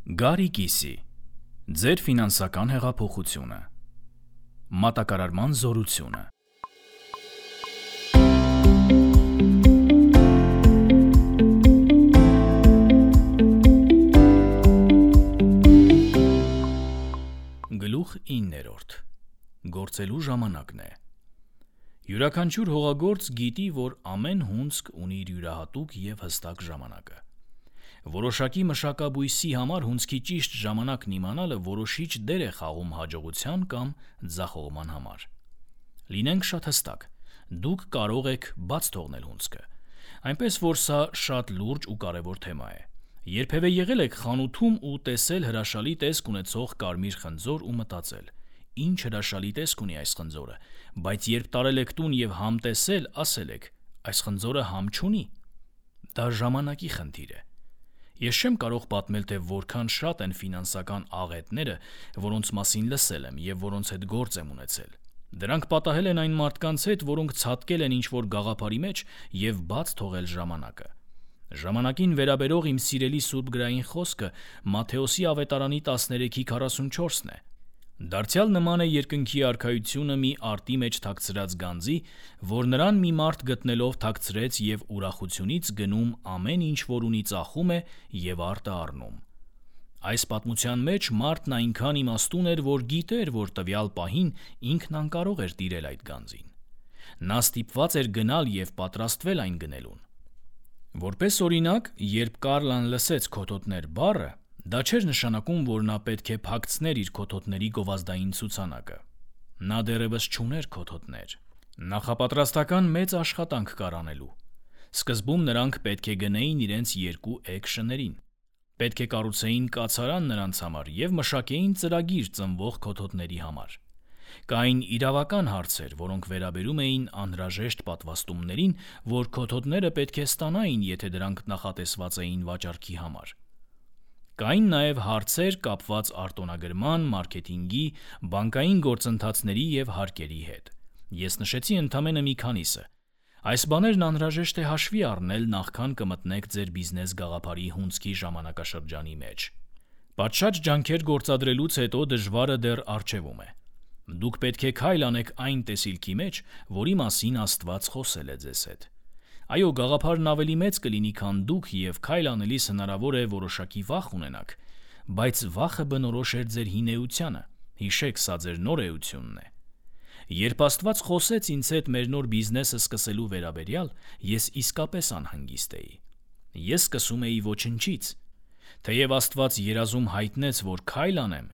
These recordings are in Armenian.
Գարի կիսի, ձեր ֆինանսական հեղափոխությունը, մատակարարման զորությունը։ Գլուխ 9. Գործելու ժամանակն է։ Յուրաքանչյուր հողագործ գիտի, որ ամեն հունձք ունի իր յուրահատուկ և հստակ ժամանակը։ Որոշակի մշակաբույսի համար հունձքի ճիշտ ժամանակն իմանալը որոշիչ դեր է խաղում հաջողության կամ ձախողման համար։ Լինենք շատ հստակ, դուք կարող եք բաց թողնել հունձքը, այնպես որ սա շատ լուրջ ու կարևոր թեմա է։ Երբևէ եղել եք խանութում ու տեսել հրաշալի տեսք ունեցող կարմիր խնձոր ու մտածել. ինչ հրաշալի տեսք ունի այս խնձորը, բայց երբ տարել եք տուն և համ տեսել, ասել եք. այս խնձորը համ չունի։ Դա ժամանակի խնդիր է։ Ես չեմ կարող պատմել, թե որքան շատ են ֆինանսական աղետները, որոնց մասին լսել եմ և որոնց հետ գործ եմ ունեցել։ Դրանք պատահել են այն մարդկանց հետ, որոնք ցատկել են ինչ-որ գաղափարի մեջ և բաց թողել ժամանակը։ Ժամանակին վերաբերող իմ սիրելի սուրբ գրային խոսքը Մատթեոսի ավետարանի 13:44-ն է։ Դարձյալ նման է երկնքի արքայությունը մի արտի մեջ թաքցրած գանձի, որ նրան մի մարդ գտնելով թաքցրեց և ուրախությունից գնում ամեն ինչ, որ ունի ծախում է և արտը առնում։ Այս պատմության մեջ մարդն այնքան իմաստուն էր, որ գիտեր, որ տվյալ պահին ինքն անկարող էր տիրել այդ գանձին։ Նա ստիպված էր գնալ և պատրաստվել այն գնելուն։ Որպես օրինակ, երբ Կարլան լսեց «քոթոթներ» բառը, դա չէր նշանակում, որ նա պետք է փակցներ իր քոթոթների գովազդային ցուցանակը։ Նա դեռևս չուներ քոթոթներ։ Նախապատրաստական մեծ աշխատանք կար անելու։ Սկզբում նրանք պետք է գնեին իրենց 2 էգ շներին։ Պետք է կառուցեին կացարան նրանց համար և մշակեին ծրագիր ծնվող քոթոթների համար։ Կային իրավական հարցեր, որոնք վերաբերում էին անհրաժեշտ պատվաստումներին, որ քոթոթները պետք է ստանային, եթե դրանք նախատեսված էին վաճառքի համար։ Կային նաև հարցեր կապված արտոնագրման, մարքեթինգի, բանկային գործընթացների և հարկերի հետ։ Ես նշեցի ընդամենը մի քանիսը։ Այս բաներն անհրաժեշտ է հաշվի առնել, նախքան կմտնեք ձեր բիզնես գաղափարի հունձքի ժամանակաշրջանի մեջ։ Պատշաճ ջանքեր գործադրելուց հետո դժվարը դեռ առջևում է։ Դուք պետք է քայլ անեք այն տեսիլքի մեջ, որի մասին Աստված խոսել է ձեզ հետ։ Այո, գաղափարն ավելի մեծ կլինի, քան դուք, և քայլ անելիս հնարավոր է որոշակի վախ ունենաք, բայց վախը բնորոշ էր ձեր հինեությանը։ Հիշեք, սա ձեր նոր էությունն է։ Երբ Աստված խոսեց ինձ հետ մեր նոր բիզնեսը սկսելու վերաբերյալ, ես իսկապես անհանգիստ էի։ Ես սկսում էի ոչնչից։ Թեև Աստված երազում հայտնեց, որ քայլ անեմ,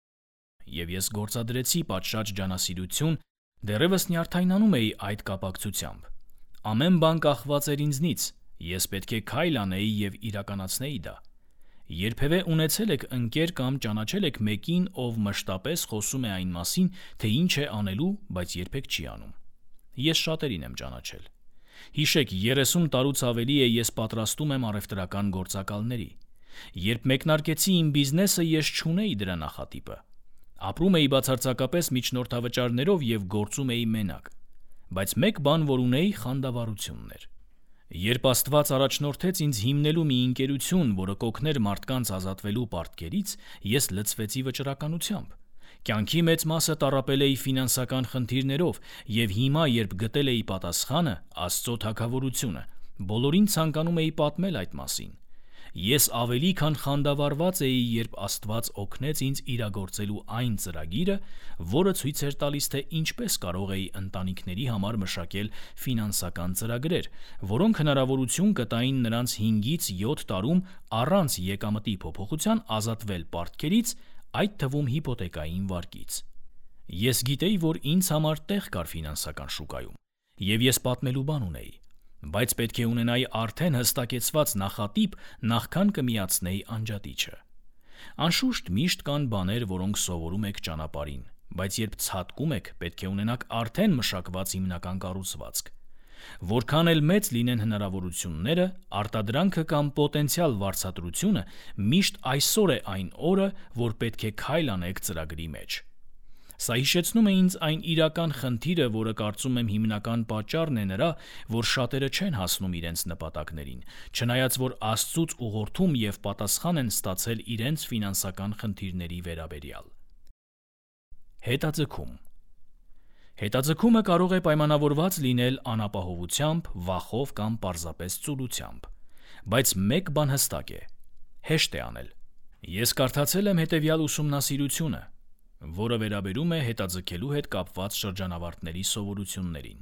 և ես գործադրեցի պատշաճ ջանասիրություն, դեռևս նյարդայնանում էի այդ կապակցությամբ։ Ամեն բան կախված էր ինձնից, ես պետք է քայլ անեի և իրականացնեի դա։ Երբևէ ունեցել եք ընկեր կամ ճանաչել եք մեկին, ով մշտապես խոսում է այն մասին, թե ինչ է անելու, բայց երբեք չի անում։ Ես շատերին եմ ճանաչել։ Հիշեք, 30 տարուց ավելի է ես պատրաստում եմ առևտրական գործակալների։ Երբ մեկնարկեցի իմ բիզնեսը, ես չունեի դրա նախատիպը։ Ապրում էի բացարձակապես միջնորդավճարներով և գործում էի մենակ։ Բայց մեկ բան, որ ունեի, խանդավառությունն էր։ Երբ Աստված առաջնորդեց ինձ հիմնելու մի ընկերություն, որը կօգներ մարդկանց ազատվելու պարտքերից, ես լցվեցի վճռականությամբ։ Կյանքի մեծ մասը տառապել էի ֆինանսական խնդիրներով, և հիմա, երբ գտել էի պատասխանը՝ Աստծո թագավորությունը, բոլորին ցանկանում էի պատմել այդ մասին։ Ես ավելի քան խանդավառված էի, երբ Աստված օգնեց ինձ իրագործելու այն ծրագիրը, որը ցույց էր տալիս, թե ինչպես կարող էի ընտանիքների համար մշակել ֆինանսական ծրագրեր, որոնք հնարավորություն կտային նրանց 5-ից 7 տարում առանց եկամտի փոփոխության ազատվել պարտքերից, այդ թվում հիպոթեկային վարկից։ Ես գիտեի, որ ինձ համար տեղ կար ֆինանսական շուկայում, և ես պատմելու բան ունեի, բայց պետք է ունենայի արդեն հստակեցված նախատիպ, նախքան կմիացնեի անջատիչը։ Անշուշտ միշտ կան բաներ, որոնք սովորում եք ճանապարհին, բայց երբ ցատկում եք, պետք է ունենաք արդեն մշակված հիմնական կառուցվածք։ Որքան էլ մեծ լինեն հնարավորությունները, արտադրանքը կամ պոտենցիալ վարձատրությունը միշտ այսօր է այն օրը, որ պետք է քայլ անեք ծրագրի մեջ։ Սա հիշեցնում է ինձ այն իրական խնդիրը, որը կարծում եմ հիմնական պատճառն է նրա, որ շատերը չեն հասնում իրենց նպատակներին, չնայած որ Աստծուց ուղղորդում եւ պատասխան են ստացել իրենց ֆինանսական խնդիրների վերաբերյալ։ Հետաձգում։ Հետաձգումը կարող է պայմանավորված լինել անապահովությամբ, վախով կամ պարզապես ծուլությամբ, բայց մեկ բան հստակ է՝ հեշտ է անել։ Ես կարդացել եմ հետևյալ ուսումնասիրությունը, որը վերաբերում է հետաձգելու հետ կապված շրջանավարտների սովորություններին։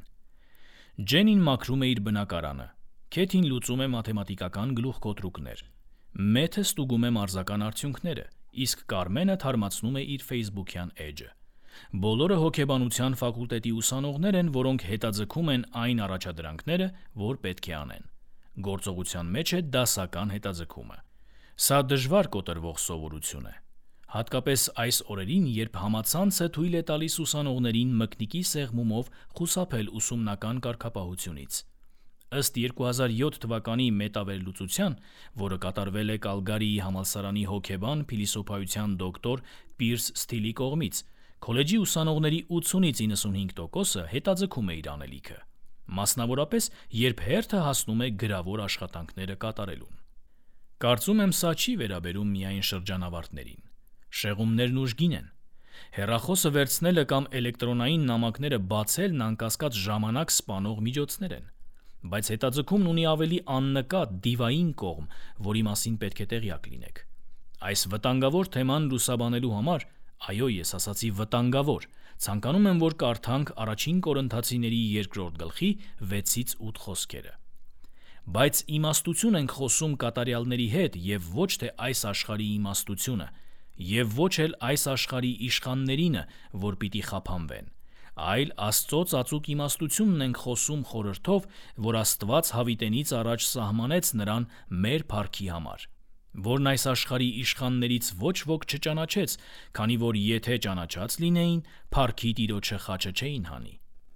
Ջենին մաքրում է իր բնակարանը, Քեթին լուծում է մաթեմատիկական գլուխգոտրուկներ, Մեթը ստուգում է մարզական արդյունքները, իսկ Կարմենը թարմացնում է իր ֆեյսբուքյան էջը։ Բոլորը հոգեբանության ֆակուլտետի ուսանողներ են, որոնք հետաձգում են այն առաջադրանքները, որ պետք է անեն։ Գործողության մեջ է դասական հետաձգումը։ Սա դժվար կոտրվող սովորություն է, հատկապես այս օրերին, երբ համացանցը թույլ է տալիս ուսանողներին մկնիկի սեղմումով խուսափել ուսումնական կարգապահությունից։ Ըստ 2007 թվականի մետավերլուծության, որը կատարվել է Կալգարիի համալսարանի հոգեբան, փիլիսոփայության դոկտոր Պիրս Սթիլի կողմից, քոլեջի ուսանողների 80-ից 95%-ը հետաձգում է իր անելիքը, մասնավորապես, երբ հերթը հասնում է գրավոր աշխատանքները կատարելուն։ Կարծում եմ, սա չի վերաբերում միայն շրջանավարտներին։ Շեղումներն ուժգին են։ Հեռախոսը վերցնելը կամ էլեկտրոնային նամակները բացելն անկասկած ժամանակ սպանող միջոցներ են, բայց հետաձգումն ունի ավելի աննկատ, դիվային կողմ, որի մասին պետք է տեղյակ լինեք։ Այս վտանգավոր թեման լուսաբանելու համար, այո, ես ասացի վտանգավոր, ցանկանում եմ, որ կարդանք առաջին Կորինթացիների 2-րդ գլխի 6-ից 8 խոսքերը։ Բայց իմաստություն ենք խոսում կատարյալների հետ եւ ոչ թե այս աշխարհի իմաստությունը, եւ ոչ էլ այս աշխարհի իշխաններինը, որ պիտի խափանվեն, այլ Աստծո ծածուկ իմաստությունն ենք խոսում խորհրդով, որ Աստված հավիտենից առաջ սահմանեց նրան մեր փառքի համար, որն այս աշխարհի իշխաններից ոչ ոք չճանաչեց, քանի որ եթե ճանաչած լինեին, փառքի Տիրոջը խաչը չէին հանի։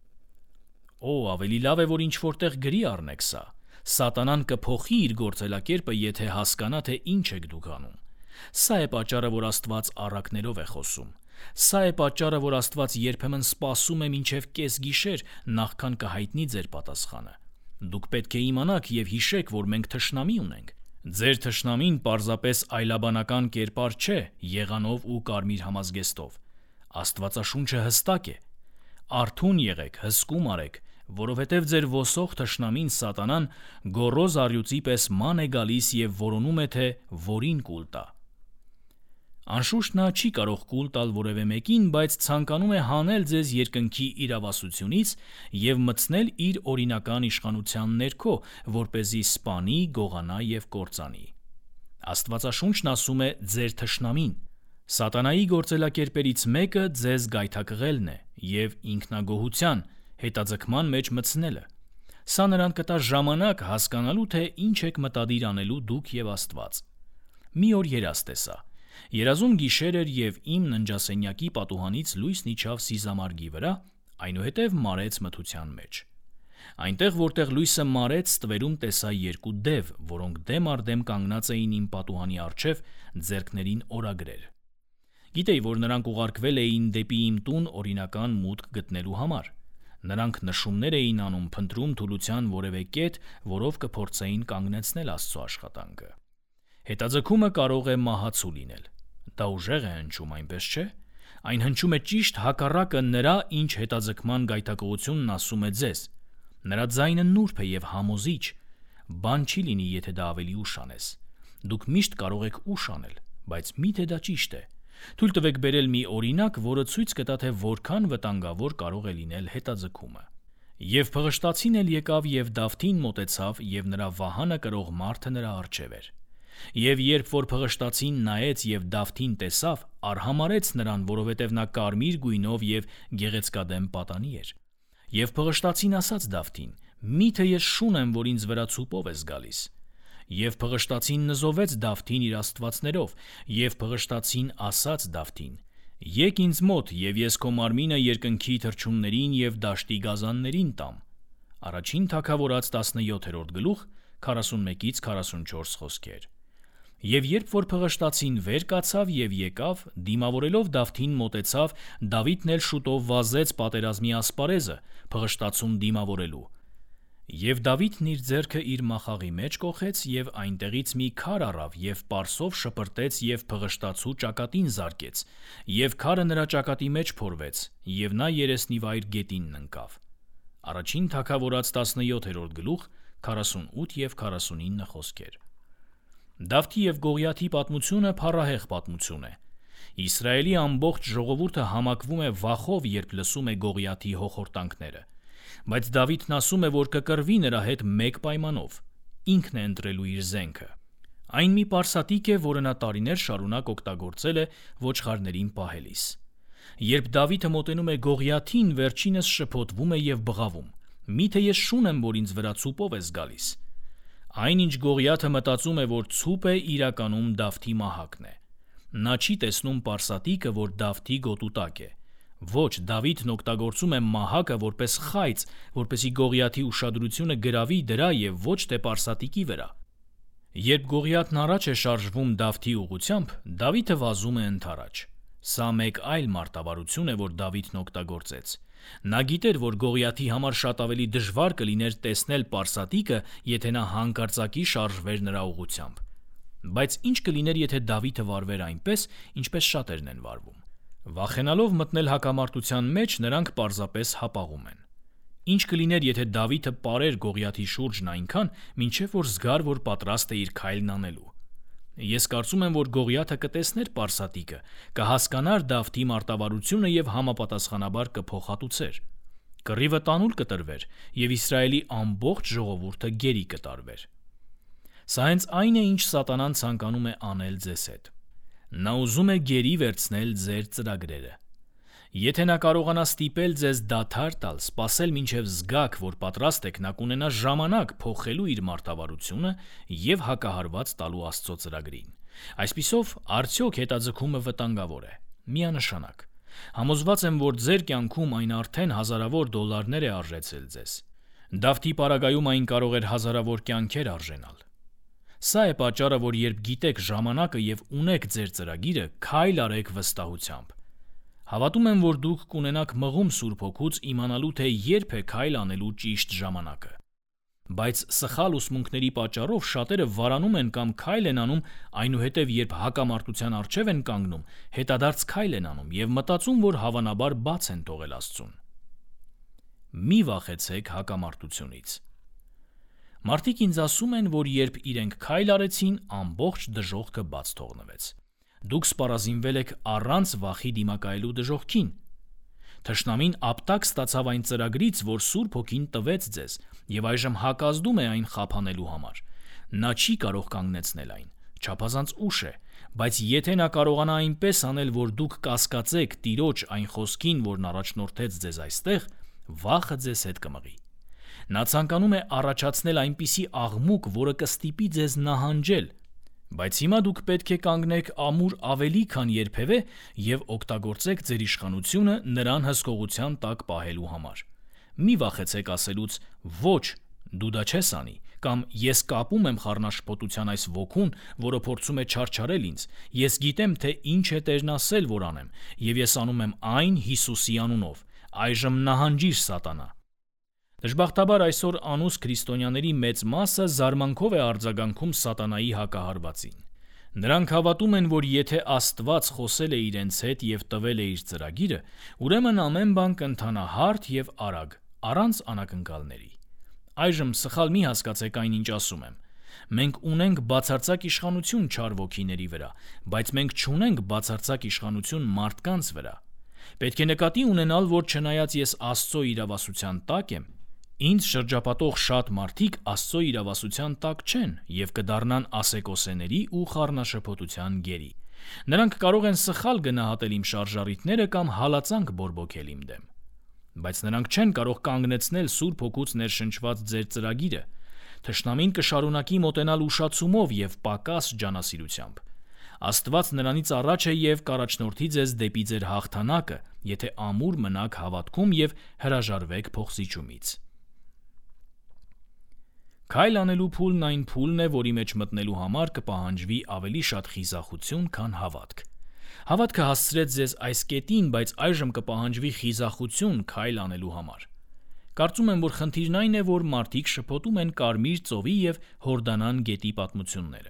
Օ, ավելի լավ է, որ ինչ որտեղ գրի առնեք սա։ Սատանան կփոխի իր գործելակերպը, եթե հասկանա, թե ինչ եք դուք անում։ Սա է պատճառը, որ Աստված առակներով է խոսում։ Սա է պատճառը, որ Աստված երբեմն սպասում է մինչև կեսգիշեր, նախքան կհայտնի ձեր պատասխանը։ Դուք պետք է իմանաք եւ հիշեք, որ մենք թշնամի ունենք։ Ձեր թշնամին պարզապես այլաբանական կերպար չէ, եղանով ու կարմիր համազգեստով։ Աստվածաշունչը հստակ է։ Արթուն եղեք, հսկում արեք, որովհետև ձեր ոսող թշնամին Սատանան գոռոզ առյուծի պես ման է գալիս եւ որոնում է, թե որին կուլ տա։ Անշուշտ նա չի կարող կուլ տալ որևէ մեկին, բայց ցանկանում է հանել ձեզ երկնքի իրավասությունից եւ մտցնել իր օրինական իշխանության ներքո, որպեսզի սպանի, գողանա եւ կործանի։ Աստվածաշունչն ասում է ձեր թշնամին։ Սատանայի գործելակերպերից մեկը ձեզ գայթակղելն է եւ ինքնագոհության, հետաձգման մեջ մտցնելը։ Սա նրան կտա ժամանակ հասկանալու, թե ինչ եք մտադիր անելու դուք եւ Աստված։ Մի օր երաստ է սա։ Երազում գիշեր էր եւ իմ ննջասենյակի պատուհանից լույսն իջավ սիզամարգի վրա, այնուհետև մարեց մթության մեջ։ Այնտեղ, որտեղ լույսը մարեց, ստվերում տեսա երկու դև, որոնք դեմ առ դեմ կանգնած էին իմ պատուհանի առջև, ձեռքներին օրագրեր։ Գիտեի, որ նրանք ուղարկվել էին դեպի իմ տուն օրինական մուտք գտնելու համար։ Նրանք նշումներ էին անում, փնտրում թուլության որևէ կետ, որով կփորձեին կանգնեցնել Աստծո աշխատանքը։ Հետաձգումը կարող է մահացու լինել։ Դա ուժեղ է հնչում, այնպես չէ։ Այն հնչում է ճիշտ հակառակը նրա, ինչ հետաձգման գայթակղությունն ասում է ձեզ։ Նրա ձայնը նուրբ է եւ համոզիչ։ Բան չի լինի, եթե դա ավելի ուշ անես։ Դուք միշտ կարող եք ուշ անել, բայց միթե դա ճիշտ է։ Թույլ տվեք բերել մի օրինակ, որը ցույց կտա, թե որքան վտանգավոր կարող է լինել հետաձգումը։ Եվ փղշտացին էլ եկավ եւ Դավթին մոտեցավ, եւ նրա վահանը կրող մարդը նրա առջև էր։ Եվ երբ որ փղշտացին նայեց եւ Դավթին տեսավ, արհամարեց նրան, որովհետեւ նա կարմիր գույնով եւ գեղեցկադեմ պատանի էր։ Եվ փղշտացին ասաց Դավթին. «Միթե ես շուն եմ, որ ինձ վրա ցուպով ես գալիս»։ Եվ փղշտացին նզովեց Դավթին իր աստվածներով, եւ փղշտացին ասաց Դավթին. «Եկ ինձ մոտ, եւ ես քո մարմինը երկնքի թռչուններին եւ դաշտի գազաններին տամ»։ Առաջին թագավորաց 17-րդ գլուխ 41-ից 44 խոսքեր։ Եվ երբ որ փղշտացին վեր կացավ եւ եկավ, դիմավորելով Դավթին մոտեցավ, Դավիթն էլ շուտով վազեց պատերազմի ասպարեզը, փղշտացուն դիմավորելու։ Եվ Դավիթն իր ձեռքը իր մախաղի մեջ կոխեց եւ այնտեղից մի քար առավ եւ պարսով շպրտեց եւ փղշտացու ճակատին զարկեց, եւ քարը նրա ճակատի մեջ փորվեց, եւ նա երեսնիվայր գետինն ընկավ։ Առաջին Թագավորաց 17-րդ գլուխ 48 եւ 49 խոսքեր։ Դավթի եւ Գողիաթի պատմությունը փառահեղ պատմություն է։ Իսրայելի ամբողջ ժողովուրդը համակվում է վախով, երբ լսում է Գողիաթի հոխորտանքները։ Բայց Դավիթն ասում է, որ կկռվի նրա հետ մեկ պայմանով. ինքն է ընտրելու իր զենքը։ Այն մի պարսատիկ է, որը նա տարիներ շարունակ օգտագործել է ոչխարներին պահելիս։ Երբ Դավիթը մոտենում է Գողիաթին, վերջինս շփոթվում է եւ բղավում. «Միթե ես շուն եմ, որ ինձ վրա ցուպով ես գալիս»։ Այնինչ Գողիաթը մտածում է, որ ցուպ է, իրականում Դավթի մահակն է։ Նա չի տեսնում պարսատիկը, որ Դավթի գոտու տակ է։ Ոչ, Դավիթն օգտագործում է մահակը որպես խայծ, որպեսզի Գողիաթի ուշադրությունը գրավի դրա եւ ոչ թե պարսատիկի վրա։ Երբ Գողիաթն առաջ է շարժվում Դավթի ուղղությամբ, Դավիթը վազում է ընդառաջ։ Սա մեկ այլ մարտավարություն է, որ Դավիթն օգտագործեց։ Նա գիտեր, որ Գողիաթի համար շատ ավելի դժվար կլիներ տեսնել պարսատիկը, եթե նա հանկարծակի շարժվեր նրա ուղղությամբ։ Բայց ինչ կլիներ, եթե Դավիթը վարվեր այնպես, ինչպես շատերն են վարվում։ Վախենալով մտնել հակամարտության մեջ, նրանք պարզապես հապաղում են։ Ինչ կլիներ, եթե Դավիթը պարեր Գողիաթի շուրջն այնքան, մինչև որ զգար, որ պատրաստ է իր քայլն անելու։ Ես կարծում եմ, որ Գողիաթը կտեսներ պարսատիկը, կհասկանար Դավթի մարտավարությունը եւ համապատասխանաբար կփոխհատուցեր։ Կռիվը տանուլ կտրվեր եւ Իսրայելի ամբողջ ժողովուրդը գերի կտարվեր։ Սա հենց այն է, ինչ Սատանան ցանկանում է անել ձեզ հետ։ Նա ուզում է գերի վերցնել ձեր ծրագրերը։ Եթե նա կարողանա ստիպել ձեզ դադար տալ, սպասել մինչև զգաք, որ պատրաստ եք, նա կունենա ժամանակ փոխելու իր մարտավարությունը եւ հակահարված տալու Աստծո ծրագրին։ Այսպիսով, արդյոք հետաձգումը վտանգավոր է։ Միանշանակ։ Համոզված եմ, որ ձեր կյանքում այն արդեն հազարավոր դոլարներ է արժեցել ձեզ։ Դավթի պարագայում այն կարող էր հազարավոր կյանքեր արժենալ։ Սա է պատճառը, որ երբ գիտեք ժամանակը եւ ունեք ձեր ծրագիրը, քայլ արեք վստահությամբ։ Հավատում եմ, որ դուք կունենաք մղում Սուրբ Հոգուց իմանալու, թե երբ է քայլ անելու ճիշտ ժամանակը։ Բայց սխալ ուսմունքների պատճառով շատերը վարանում են կամ քայլ են անում, այնուհետև երբ հակամարտության առջև են կանգնում, հետադարձ քայլ են անում եւ մտածում, որ հավանաբար բաց են թողել Աստծուն։ Մի վախեցեք հակամարտությունից։ Մարդիկ ինձ ասում են, որ երբ իրենք քայլ արեցին, ամբողջ դժոխքը բաց թողնվեց։ Դուք սպառազինվել եք առանց վախի դիմակայելու դժոխքին։ Թշնամին ապտակ ստացավ այն ծրագրից, որ Սուրբ Հոգին տվեց ձեզ, եւ այժմ հակազդում է այն խափանելու համար։ Նա չի կարող կանգնեցնել այն, չափազանց ուշ է, բայց եթե նա կարողանա այնպես անել, որ դուք կասկածեք Տիրոջ այն խոսքին, որն առաջնորդեց ձեզ այստեղ, վախը ձեզ հետ կմղի։ Նա ցանկանում է առաջացնել այնպիսի աղմուկ, որը կստիպի ձեզ նահանջել, բայց հիմա դուք պետք է կանգնեք ամուր ավելի, քան երբևէ եւ օգտագործեք ձեր իշխանությունը նրան հսկողության տակ պահելու համար։ Մի վախեցեք ասելուց ոչ, դու դա չես անի, կամ ես կապում եմ խառնաշփոթության այս ոգուն, որը փորձում է չարչարել ինձ, ես գիտեմ, թե ինչ է Տերն ասել, որ անեմ, եւ ես անում եմ այն Հիսուսի անունով, այժմ նահանջիր Սատանա։ Դժբախտաբար այսօր անուս քրիստոնյաների մեծ մասը զարմանքով է արձագանքում Սատանայի հակահարվածին։ Նրանք հավատում են, որ եթե Աստված խոսել է իրենց հետ եւ տվել է իր ծրագիրը, ուրեմն ամեն բան կընթանա հարթ եւ արագ, առանց անակնկալների։ Այժմ սխալ մի հասկացեք այն, ինչ ասում եմ։ Մենք ունենք բացարձակ իշխանություն չար ոգիների վրա, բայց մենք չունենք բացարձակ իշխանություն մարդկանց վրա։ Պետք է նկատի ունենալ, որ չնայած ես Աստծո իրավասության տակ եմ, ինձ շրջապատող շատ մարդիկ Աստծո իրավասության տակ չեն եւ կդառնան ասեկոսեների ու խառնաշփոթության գերի։ Նրանք կարող են սխալ գնահատել իմ շարժառիթները կամ հալածանք բորբոքել իմ դեմ։ Բայց նրանք չեն կարող կանգնեցնել Սուրբ Հոգուց ներշնչված ձեր ծրագիրը։ Թշնամին կշարունակի մոտենալ ուշացումով եւ պակաս ջանասիրությամբ։ Աստված նրանից առաջ է եւ կառաջնորդի ձեզ դեպի ձեր հաղթանակը, եթե ամուր մնաք հավատքում եւ հրաժարվեք փոխզիջումից։ Քայլ անելու փուլն այն փուլն է, որի մեջ մտնելու համար կպահանջվի ավելի շատ խիզախություն, քան հավատք։ Հավատքը հասցրեց ձեզ այս կետին, բայց այժմ կպահանջվի խիզախություն քայլ անելու համար։ Կարծում եմ, որ խնդիրն այն է, որ մարդիկ շփոթում են Կարմիր ծովի և Հորդանան գետի պատմությունները։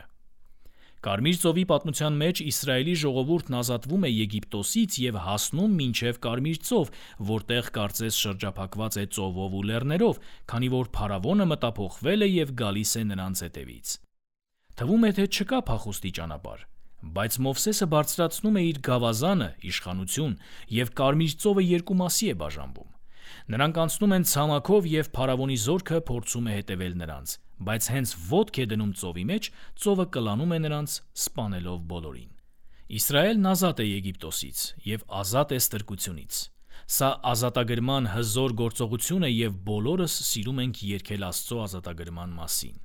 Կարմիր ծովի պատմության մեջ Իսրայելի ժողովուրդն ազատվում է Եգիպտոսից և հասնում մինչև Կարմիր ծով, որտեղ կարծես շրջափակված է ծովով ու լեռներով, քանի որ փարավոնը մտափոխվել է և գալիս է նրանց հետևից։ Թվում է, թե չկա փախուստի ճանապարհ, բայց Մովսեսը բարձրացնում է իր գավազանը, իշխանություն, և Կարմիր ծովը երկու մասի է բաժանվում։ Նրանք անցնում են ցամաքով և փարավոնի զորքը փորձում է հետևել նրանց, բայց հենց ոտք է դնում ծովի մեջ, ծովը կլանում է նրանց, սպանելով բոլորին։ Իսրայելն ազատ է Եգիպտոսից և ազատ է ստրկությունից։ Սա ազատագրման հզոր գործողություն է և բոլորս սիրում ենք երգել Աստծո ազատագրման մասին։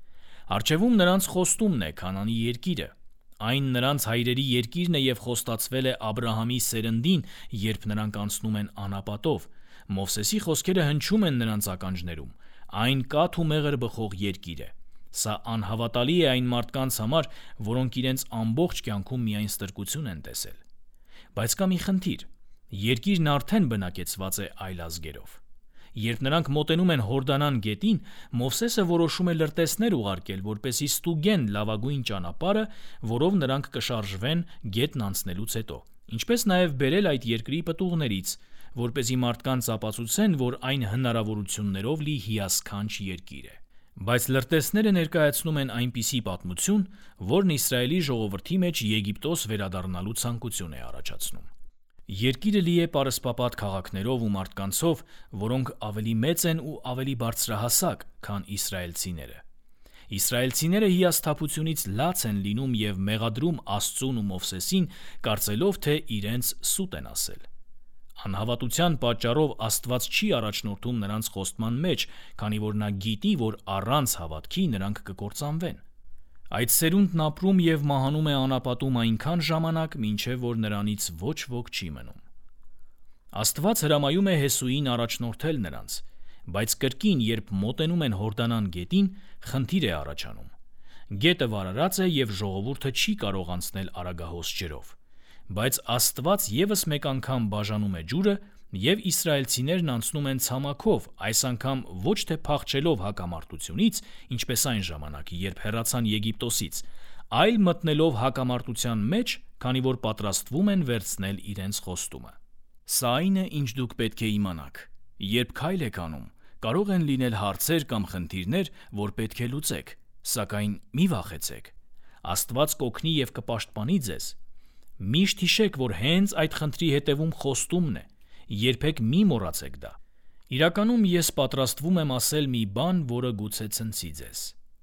Առջևում նրանց խոստումն է Քանանի երկիրը։ Այն նրանց հայրերի երկիրն է և խոստացվել է Աբրահամի սերնդին, երբ նրանք անցնում են անապատով։ Մովսեսի խոսքերը հնչում են նրանց ականջներում։ Այն կաթ ու մեղր բխող երկիր է։ Սա անհավատալի է այն մարդկանց համար, որոնք իրենց ամբողջ կյանքում միայն ստրկություն են տեսել։ Բայց կա մի խնդիր։ Երկիրն արդեն բնակեցված է այլ ազգերով։ Երբ նրանք մոտենում են Հորդանան գետին, Մովսեսը որոշում է լրտեսներ ուղարկել, որպեսզի ստուգեն լավագույն ճանապարհը, որով նրանք կշարժվեն գետն անցնելուց հետո, ինչպես նաև բերել այդ երկրի պտուղներից, որպեսզի մարդկանց ապացուցեն, որ այն հնարավորություններով լի հիասքանչ երկիր է։ Բայց լրտեսները ներկայացնում են այնպիսի պատմություն, որն Իսրայելի ժողովրդի մեջ Եգիպտոս վերադառնալու ցանկություն է առաջացնում։ Երկիրը լի է պարսպապատ քաղաքներով ու մարդկանցով, որոնք ավելի մեծ են ու ավելի բարձրահասակ, քան իսրայելցիները։ Իսրայելցիները հիասթափությունից լաց են լինում և մեղադրում Աստծուն ու Մովսեսին, կարծելով, թե իրենց սուտ են ասել։ Անհավատության պատճառով Աստված չի առաջնորդում նրանց խոստման մեջ, քանի որ նա գիտի, որ առանց հավատքի նրանք կկործանվեն։ Այդ սերունդն ապրում և մահանում է անապատում այնքան ժամանակ, մինչև որ նրանից ոչ ոք չի մնում։ Աստված հրամայում է Հեսուին առաջնորդել նրանց, բայց կրկին, երբ մոտենում են Հորդանան գետին, խնդիր է առաջանում։ Գետը վարարած է և ժողովուրդը չի կարող անցնել արագահոս ջրով։ Բայց Աստված ևս մեկ անգամ բաժանում է ջուրը, և իսրայելցիներն անցնում են ցամաքով, այս անգամ ոչ թե փախչելով հակամարտությունից, ինչպես այն ժամանակ, երբ հեռացան Եգիպտոսից, այլ մտնելով հակամարտության մեջ, քանի որ պատրաստվում են վերցնել իրենց խոստումը։ Սա այն է, ինչ դուք պետք է իմանաք։ Երբ քայլ եք անում, կարող են լինել հարցեր կամ խնդիրներ, որ պետք է լուծեք, սակայն մի վախեցեք։ Աստված կօգնի և կպաշտպանի ձեզ։ Միշտ հիշեք, որ հենց այդ խնդրի հետևում խոստումն է։ Երբեք մի մոռացեք դա։ Իրականում ես պատրաստվում եմ ասել մի բան, որը գուցե ցնցի ձեզ։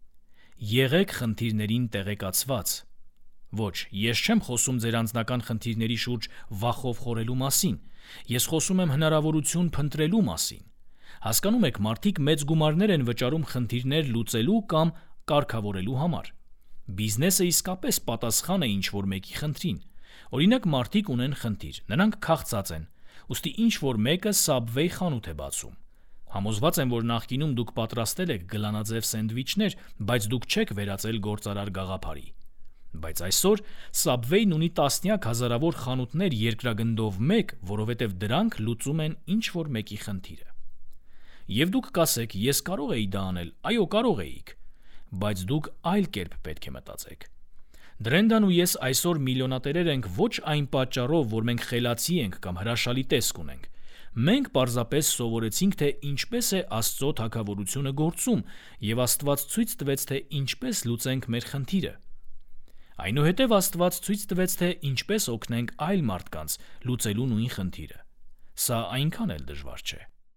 Եղեք խնդիրներին տեղեկացված։ Ոչ, ես չեմ խոսում ձեր անձնական խնդիրների շուրջ վախով խորելու մասին։ Ես խոսում եմ հնարավորություն փնտրելու մասին։ Հասկանում եք, մարդիկ մեծ գումարներ են վճարում խնդիրներ լուծելու կամ կարգավորելու համար։ Բիզնեսը իսկապես պատասխան է ինչ-որ մեկի խնդրին։ Օրինակ, մարդիկ ունեն խնդիր, նրանք քաղցած են, ուստի ինչ-որ մեկը Subway խանութ է բացում։ Համոզված եմ, որ նախկինում դուք պատրաստել եք գլանաձև սենդվիչներ, բայց դուք չեք վերածել գործարար գաղափարի։ Բայց այսօր Subway-ն ունի տասնյակ հազարավոր խանութներ երկրագնդով մեկ, որովհետև դրանք լուծում են ինչ-որ մեկի խնդիրը։ Եվ դուք կասեք, ես կարող էի դա անել, այո, կարող էիք, բայց դուք այլ կերպ պետք է մտածեք։ Դրենդան ու ես այսօր միլիոնատերեր ենք ոչ այն պատճառով, որ մենք խելացի ենք կամ հրաշալի տեսք ունենք։ Մենք պարզապես սովորեցինք, թե ինչպես է Աստծո թագավորությունը գործում, և Աստված ցույց տվեց, թե ինչպես լուծենք մեր խնդիրը։ Այնուհետև Աստված ցույց տվեց, թե ինչպես օգնենք այլ մարդկանց լուծելու նույն խնդիրը։ Սա այնքան էլ դժվար չէ։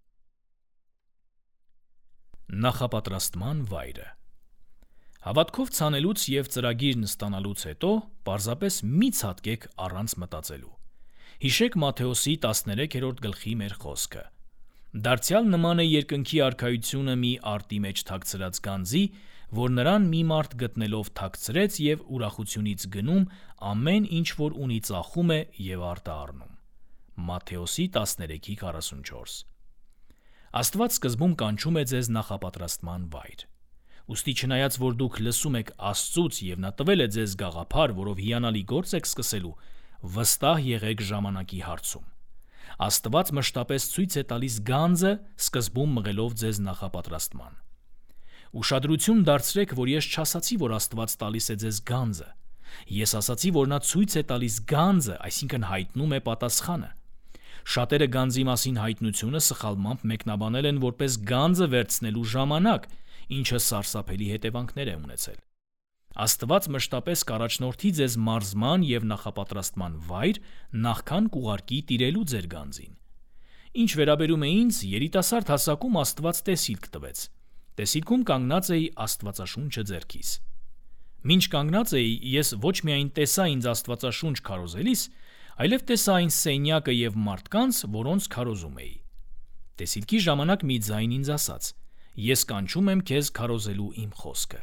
Նախապատրաստման վայրը։ Հավատքով ցանելուց և ծրագիրն ստանալուց հետո պարզապես մի ցատկեք առանց մտածելու։ Հիշեք Մատթեոսի 13-րդ գլխի մեր խոսքը։ Դարձյալ նման է երկնքի արքայությունը մի արտի մեջ թաքցրած գանձի, որ նրան մի մարդ գտնելով թաքցրեց և ուրախությունից գնում, ամեն ինչ որ ունի ծախում է և արտահարնում։ Մատթեոսի 13:44։ Աստված սկզբում կանչում է ձեզ նախապատրաստման վայր։ Ուստի չնայած որ դուք լսում եք Աստծուց եւ նա տվել է ձեզ գաղափար, որով հիանալի գործ եք սկսելու, վստահ եղեք ժամանակի հարցում։ Աստված մշտապես ցույց է տալիս գանձը, սկզբում մղելով ձեզ նախապատրաստման։ Ուշադրություն դարձրեք, որ ես չասացի, որ Աստված տալիս է ձեզ գանձը։ Ես ասացի, որ նա ցույց է տալիս գանձը, այսինքն հայտնում է պատասխանը։ Շատերը գանձի մասին հայտնությունը սխալմամբ մեկնաբանել են որպես գանձը վերցնելու ժամանակ, ինչը սարսափելի հետևանքներ է ունեցել։ Աստված մշտապես կառաջնորդի ձեզ մարզման եւ նախապատրաստման վայր, նախքան կուղարկի տիրելու ձեր գանձին։ Ինչ վերաբերում է ինձ, երիտասարդ հասակում Աստված տեսիլք տվեց։ Տեսիլքում կանգնած էի Աստվածաշունչը ձեռքիս։ Մինչ կանգնած էի, ես ոչ միայն տեսա ինձ Աստվածաշունչ քարոզելիս, այլև տեսա այն սենյակը եւ մարդկանց, որոնց քարոզում էի։ Տեսիլքի ժամանակ մի ձայն ինձ ասաց. «Ես կանչում եմ քեզ քարոզելու իմ խոսքը»։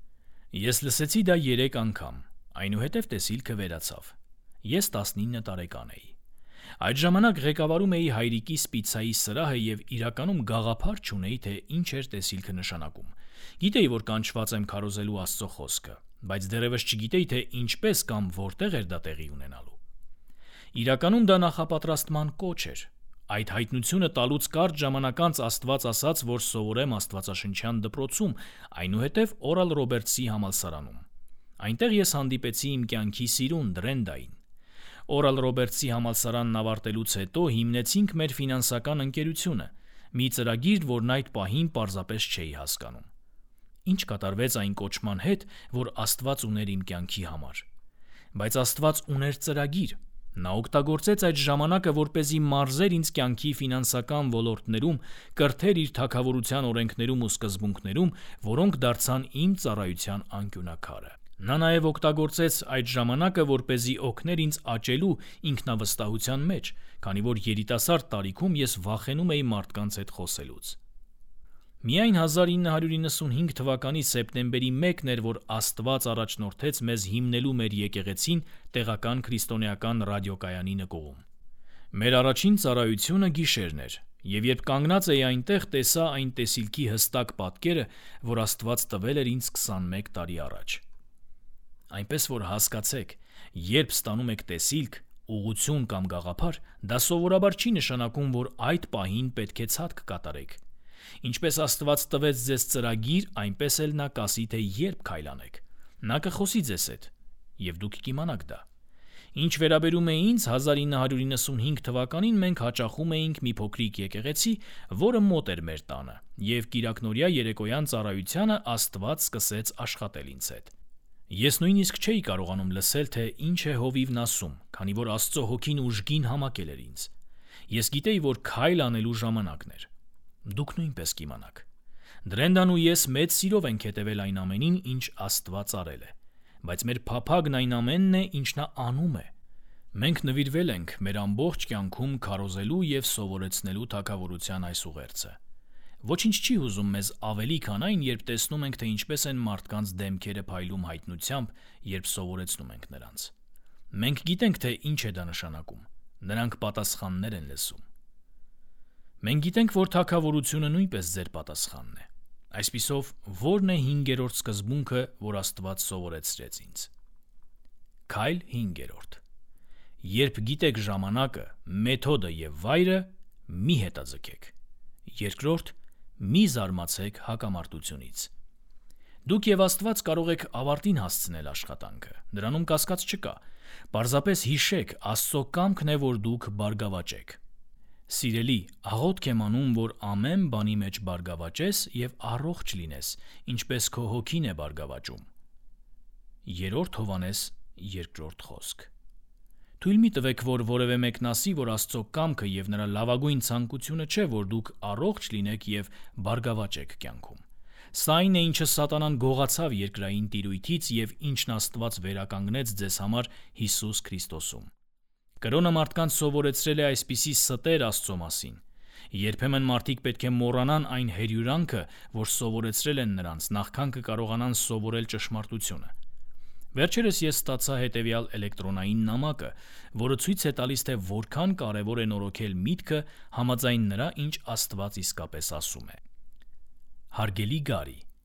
Ես լսեցի դա 3 անգամ, այնուհետև տեսիլքը վերացավ։ Ես 19 տարեկան էի։ Այդ ժամանակ ղեկավարում էի հայրիկիս պիցցայի սրահը եւ իրականում գաղափար չունեի, թե ինչ էր տեսիլքը նշանակում։ Գիտեի, որ կանչված եմ քարոզելու Աստծո խոսքը, բայց դեռևս չգիտեի, թե ինչպես կամ որտեղ էր դա տեղի ունենալու։ Իրականում դա նախապատրաստման կոչ էր։ Այդ հայտնությունը տալուց կարճ ժամանակ անց Աստված ասաց, որ սովորեմ Աստվածաշնչյան դպրոցում, այնուհետև Օրալ Ռոբերտսի համալսարանում։ Այնտեղ ես հանդիպեցի իմ կյանքի սիրուն Դրենդային։ Օրալ Ռոբերտսի համալսարանն ավարտելուց հետո հիմնեցինք մեր ֆինանսական ընկերությունը, մի ծրագիր, որն այդ պահին պարզապես չէի հասկանում։ Ինչ կատարվեց այն կոչման հետ, որ Աստված ուներ իմ կյանքի համար։ Բայց Աստված ուներ ծրագիր։ Նա օգտագործեց այդ ժամանակը, որպեսզի մարզեր ինձ կյանքի ֆինանսական ոլորտներում, կրթեր իր թագավորության օրենքներում ու սկզբունքներում, որոնք դարձան իմ ծառայության անկյունաքարը։ Նա նաև օգտագործեց այդ ժամանակը, որպեսզի օգներ ինձ աճելու ինքնավստահության մեջ, քանի որ երիտասարդ տարիքում ես վախենում էի մարդկանց հետ խոսելուց։ Միայն 1995 թվականի սեպտեմբերի 1-ն էր, որ Աստված առաջնորդեց մեզ հիմնելու մեր եկեղեցին տեղական քրիստոնեական ռադիոկայանի նկուղում։ Մեր առաջին ծառայությունը գիշերն էր, եւ երբ կանգնած էի այնտեղ, տեսա այն տեսիլքի հստակ պատկերը, որ Աստված տվել էր ինձ 21 տարի առաջ։ Այնպես որ հասկացեք, երբ ստանում եք տեսիլք, ուղղություն կամ գաղափար, դա սովորաբար չի նշանակում, որ այդ պահին պետք է ցատկ կատարեք։ Ինչպես Աստված տվեց ձեզ ծրագիր, այնպես էլ նա կասի, թե երբ քայլանեք։ Նա կխոսի ձեզ հետ, եւ դուք կիմանաք դա։ Ինչ վերաբերում է ինձ, 1995 թվականին մենք հաճախում էինք մի փոքրիկ եկեղեցի, որը մոտ էր մեր տանը, եւ կիրակնօրյա երեկոյան ծառայությանը Աստված սկսեց աշխատել ինձ հետ։ Ես նույնիսկ չէի կարողանում լսել, թե ինչ է հովիվն ասում, քանի որ Աստծո հոգին ուժգին համակել էր ինձ։ Ես գիտեի, որ քայլ անելու ժամանակն էր։ Դուք նույնպես կիմանաք։ Դրենդան ու ես մեծ սիրով ենք հետևել այն ամենին, ինչ Աստված արել է, բայց մեր փափագն այն ամենն է, ինչ նա անում է։ Մենք նվիրվել ենք մեր ամբողջ կյանքում քարոզելու եւ սովորեցնելու թագավորության այս ուղերձը։ Ոչինչ չի հուզում մեզ ավելի, քան այն, երբ տեսնում ենք, թե ինչպես են մարդկանց դեմքերը փայլում հայտնությամբ, երբ սովորեցնում ենք նրանց։ Մենք գիտենք, թե ինչ է դա նշանակում։ Նրանք պատասխաններ են լսում։ Մենք գիտենք, որ թագավորությունը նույնպես ձեր պատասխանն է։ Այսպիսով, ո՞րն է 5-րդ սկզբունքը, որ Աստված սովորեցրեց ինձ։ Քայլ 5. Երբ գիտեք ժամանակը, մեթոդը եւ վայրը, մի հետաձգեք։ 2. Մի զարմացեք հակամարտությունից։ Դուք եւ Աստված կարող եք ավարտին հասցնել աշխատանքը։ Դրանում կասկած չկա։ Պարզապես հիշեք, Աստծո կամքն է, որ դուք բարգավաճեք։ Սիրելի, աղոթք եմ անում, որ ամեն բանի մեջ բարգավաճես եւ առողջ լինես, ինչպես քո հոգին է բարգավաճում։ 3 Հովհաննես 2 խոսք։ Թույլ մի տվեք, որ որևէ մեկն ասի, որ Աստծո կամքը եւ նրա լավագույն ցանկությունը չէ, որ դուք առողջ լինեք եւ բարգավաճեք կյանքում։ Սա այն է, ինչը Սատանան գողացավ երկրային տիրույթից եւ ինչն Աստված վերականգնեց ձեզ համար Հիսուս Քրիստոսում։ Կրոնը մարդկանց սովորեցրել է այսպիսի ստեր Աստծո մասին։ Երբեմն մարդիկ պետք է մոռանան այն հերյուրանքը, որ սովորեցրել են նրանց, նախքան կկարողանան սովորել ճշմարտությունը։ Վերջերս ես ստացա հետևյալ էլեկտրոնային նամակը, որը ցույց է տալիս, թե որքան կարևոր է նորոգել միտքը համաձայն նրա, ինչ Աստված իսկապես ասում է։ Հարգելի Գարի,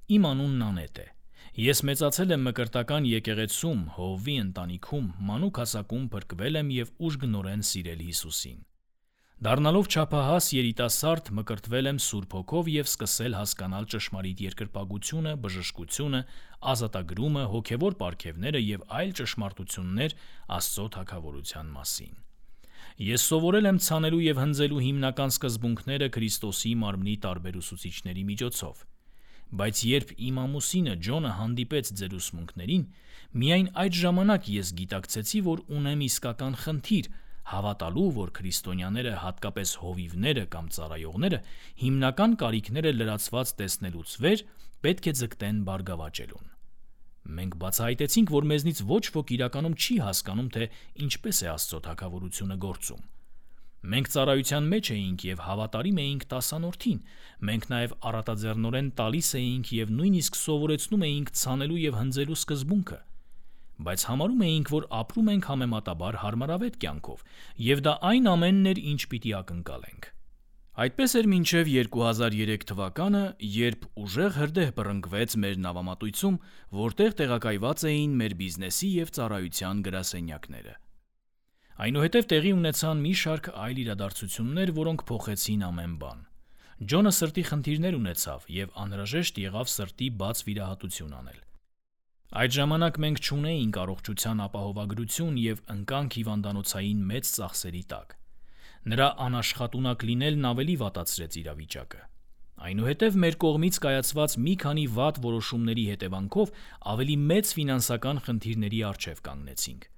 Իմ անունն Անետ է։ Ես մեծացել եմ մկրտական եկեղեցում, Հովվի ընտանիքում, մանուկ հասակում փրկվել եմ և ուժգնորեն սիրել Հիսուսին։ Դառնալով չափահաս երիտասարդ մկրտվել եմ Սուրբ Հոգով և սկսել հասկանալ ճշմարիտ երկրպագությունը, բժշկությունը, ազատագրումը, հոգևոր պարգևները և այլ ճշմարտություններ Աստծո թագավորության մասին։ Ես սովորել եմ ցանելու և հնձելու հիմնական սկզբունքները Քրիստոսի մարմնի տարբեր ուսուցիչների միջոցով։ Բայց երբ իմ ամուսինը Ջոնը հանդիպեց ձեր ուսմունքներին, միայն այդ ժամանակ ես գիտակցեցի, որ ունեմ իսկական խնդիր հավատալու, որ քրիստոնյաները, հատկապես հովիվները կամ ծառայողները, հիմնական կարիքները լրացված տեսնելուց վեր պետք է ձգտեն բարգավաճելուն։ Մենք բացահայտեցինք, որ մեզնից ոչ ոք իրականում չի հասկանում, թե ինչպես է Աստծո թագավորությունը գործում։ Մենք ծառայության մեջ էինք և հավատարիմ էինք տասանորդին, մենք նաև առատաձեռնորեն տալիս էինք և նույնիսկ սովորեցնում էինք ցանելու և հնձելու սկզբունքը, բայց համարում էինք, որ ապրում ենք համեմատաբար հարմարավետ կյանքով, և դա այն ամենն էր, ինչ պիտի ակնկալենք։ Այդպես էր մինչև 2003 թվականը, երբ ուժեղ հրդեհ բռնկվեց մեր նավամատույցում, որտեղ տեղակայված էին մեր բիզնեսի և ծառայության գրասենյակները։ Այնուհետև տեղի ունեցան մի շարք այլ իրադարձություններ, որոնք փոխեցին ամեն բան։ Ջոնը սրտի խնդիրներ ունեցավ և անհրաժեշտ եղավ սրտի բաց վիրահատություն անել։ Այդ ժամանակ մենք չունեինք առողջության ապահովագրություն և ընկանք հիվանդանոցային մեծ ծախսերի տակ։ Նրա անաշխատունակ լինելն ավելի վատացրեց իրավիճակը։ Այնուհետև մեր կողմից կայացված մի քանի վատ որոշումների հետևանքով ավելի մեծ ֆինանսական խնդիրների առջև կանգնեցինք։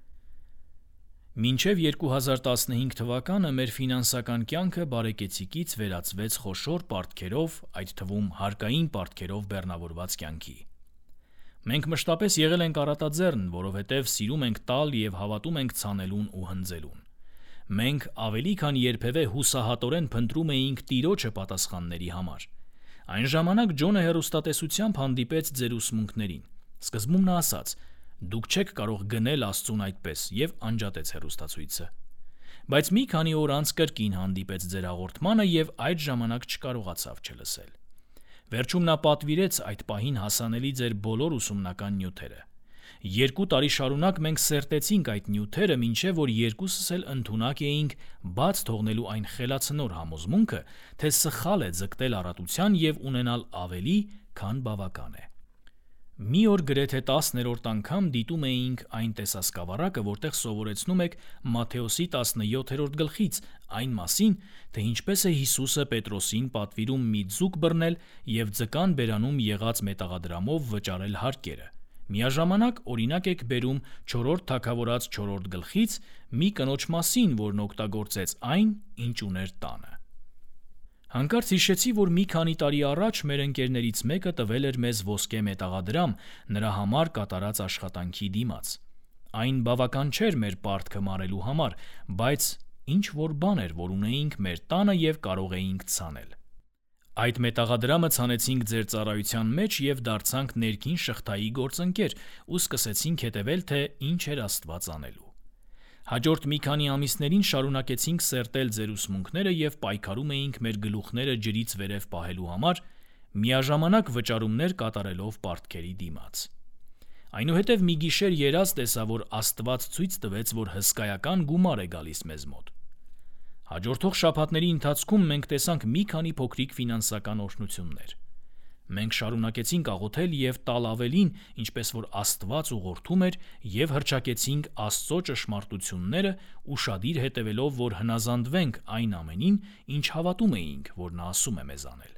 Մինչև 2015 թվականը մեր ֆինանսական կյանքը բարեկեցիկից վերածվեց խոշոր պարտքերով, այդ թվում հարկային պարտքերով բեռնավորված կյանքի։ Մենք մշտապես եղել ենք առատաձեռն, որովհետև սիրում ենք տալ և հավատում ենք ցանելուն ու հնձելուն։ Մենք ավելի քան երբևէ հուսահատորեն փնտրում էինք Տիրոջը պատասխանների համար։ Այն ժամանակ Ջոնը հեռուստատեսությամբ հանդիպեց ձեր ուսմունքներին։ Սկզբում նա ասաց. «Դուք չեք կարող գնել Աստծուն այդպես» և անջատեց հեռուստացույցը։ Բայց մի քանի օր անց կրկին հանդիպեց ձեր հաղորդմանը և այդ ժամանակ չկարողացավ չլսել։ Վերջում նա պատվիրեց այդ պահին հասանելի ձեր բոլոր ուսումնական նյութերը։ 2 տարի շարունակ մենք սերտեցինք այդ նյութերը, մինչև որ երկուսս էլ ընդունակ էինք բաց թողնելու այն խելացնոր համոզմունքը, թե սխալ է ձգտել առատության և ունենալ ավելի, քան բավական է։ Մի օր գրեթե 10-րդ անգամ դիտում էինք այն տեսասկավառակը, որտեղ սովորեցնում եք Մատթեոսի 17-րդ գլխից այն մասին, թե ինչպես է Հիսուսը Պետրոսին պատվիրում մի ձուկ բռնել և ձկան բերանում եղած մետաղադրամով վճարել հարկերը։ Միաժամանակ օրինակ եք բերում 4-րդ Թագավորաց 4-րդ գլխից մի կնոջ մասին, որն օգտագործեց այն, ինչ ուներ տանը։ Հանկարծ հիշեցի, որ մի քանի տարի առաջ մեր ընկերներից մեկը տվել էր մեզ ոսկե մետաղադրամ նրա համար կատարած աշխատանքի դիմաց։ Այն բավական չէր մեր պարտքը մարելու համար, բայց ինչ որ բան էր, որ ունեինք մեր տանը և կարող էինք ցանել։ Այդ մետաղադրամը ցանեցինք ձեր ծառայության մեջ և դարձանք ներքին շղթայի գործընկեր ու սկսեցինք հետևել, թե ինչ էր Աստված անելու։ Հաջորդ մի քանի ամիսներին շարունակեցինք սերտել ձեր ուսմունքները և պայքարում էինք մեր գլուխները ջրից վերև պահելու համար, միաժամանակ վճարումներ կատարելով պարտքերի դիմաց։ Այնուհետև մի գիշեր երազ տեսա, որ Աստված ցույց տվեց, որ հսկայական գումար է գալիս մեզ մոտ։ Հաջորդող շաբաթների ընթացքում մենք տեսանք մի քանի փոքրիկ ֆինանսական օրհնություններ։ Մենք շարունակեցինք աղոթել և տալ ավելին, ինչպես որ Աստված ուղղորդում էր, և հռչակեցինք Աստծո ճշմարտությունները, ուշադիր հետևելով, որ հնազանդվենք այն ամենին, ինչ հավատում էինք, որ նա ասում է մեզ անել։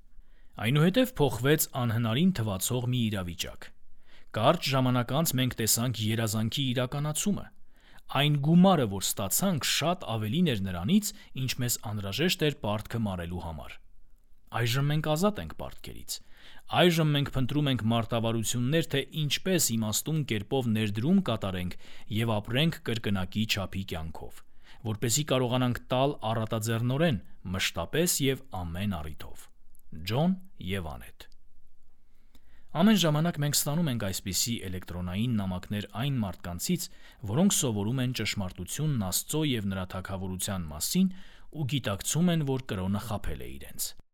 Այնուհետև փոխվեց անհնարին թվացող մի իրավիճակ։ Կարճ ժամանակ անց մենք տեսանք երազանքի իրականացումը։ Այն գումարը, որ ստացանք, շատ ավելին էր նրանից, ինչ մեզ անհրաժեշտ էր պարտքը մարելու համար։ Այժմ մենք ազատ ենք պարտքերից։ Այժմ մենք փնտրում ենք մարտավարություններ, թե ինչպես իմաստուն կերպով ներդրում կատարենք և ապրենք կրկնակի չափի կյանքով, որպեսզի կարողանանք տալ առատաձեռնորեն, մշտապես և ամեն առիթով։ Ջոն և Անետ։ Ամեն ժամանակ մենք ստանում ենք այսպիսի էլեկտրոնային նամակներ այն մարդկանցից, որոնք սովորում են ճշմարտությունն Աստծո և նրա թագավորության մասին ու գիտակցում են, որ կրոնը խաբել է իրենց։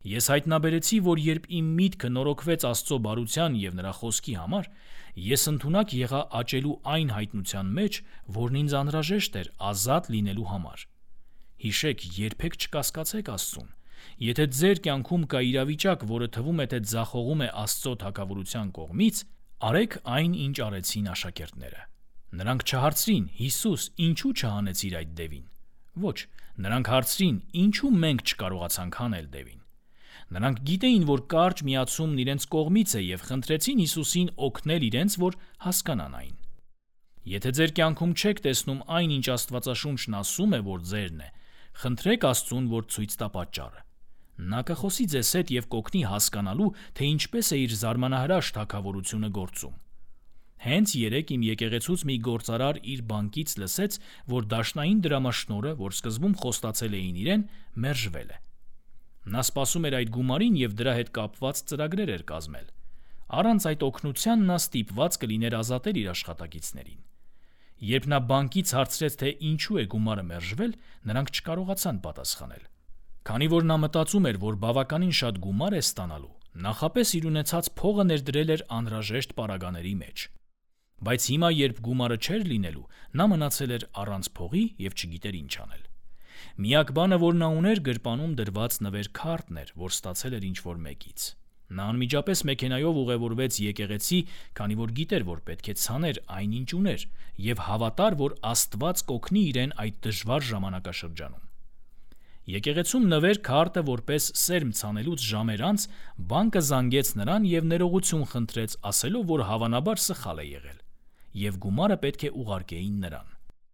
Ես հայտնաբերեցի, որ երբ իմ միտքը նորոգվեց Աստծո բարության եւ նրա խոսքի համար, ես ընդունակ եղա աճելու այն հայտնության մեջ, որն ինձ անհրաժեշտ էր ազատ լինելու համար։ Հիշեք, երբեք չկասկածեք Աստծուն։ Եթե ձեր կյանքում կա իրավիճակ, որը թվում է թե ձախողում է Աստծո թագավորության կողմից, արեք այն, ինչ արեցին աշակերտները։ Նրանք չհարցրին. «Հիսուս, ինչու չհանեցիր այդ դևին»։ Ոչ, նրանք հարցրին. «Ինչու մենք չկարողացանք հանել դևին»։ Նրանք գիտեին, որ կարճ միացումն իրենց կողմից է եւ խնդրեցին Հիսուսին օգնել իրենց, որ հասկանան այն։ Եթե ձեր կյանքում չեք տեսնում այն, ինչ Աստվածաշունչն ասում է, որ ձերն է, խնդրեք Աստծուն, որ ցույց տա պատճառը։ Նա կխոսի ձեզ հետ եւ կօգնի հասկանալու, թե ինչպես է իր զարմանահրաշ թագավորությունը գործում։ Հենց երեկ իմ եկեղեցուց մի գործարար իր բանկից լսեց, որ դաշնային դրամաշնորհը, որ սկզբում խոստացել էին իրեն, մերժվել է։ Նա սպասում էր այդ գումարին եւ դրա հետ կապված ծրագրեր էր կազմել։ Առանց այդ օգնության նա ստիպված կլիներ ազատել իր աշխատակիցներին։ Երբ նա բանկից հարցրեց, թե ինչու է գումարը մերժվել, նրանք չկարողացան պատասխանել։ Քանի որ նա մտածում էր, որ բավականին շատ գումար է ստանալու, նախապես իր ունեցած փողը ներդրել էր անհրաժեշտ պարագաների մեջ։ Բայց հիմա, երբ գումարը չէր լինելու, նա մնացել էր առանց փողի եւ չգիտեր ինչ անել։ Միակ բանը, որ նա ուներ, գրպանում դրված նվեր քարտն էր, որ ստացել էր ինչ-որ մեկից։ Նա անմիջապես մեքենայով ուղևորվեց եկեղեցի, քանի որ գիտեր, որ պետք է ցաներ այն, ինչ ուներ, եւ հավատար, որ Աստված կօգնի իրեն այդ դժվար ժամանակաշրջանում։ Եկեղեցում նվեր քարտը որպես սերմ ցանելուց ժամեր անց բանկը զանգեց նրան եւ ներողություն խնդրեց, ասելով, որ հավանաբար սխալ է եղել, եւ գումարը պետք է ուղարկեին նրան։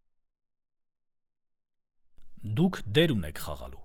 Դուք դեր ունեք խաղալու։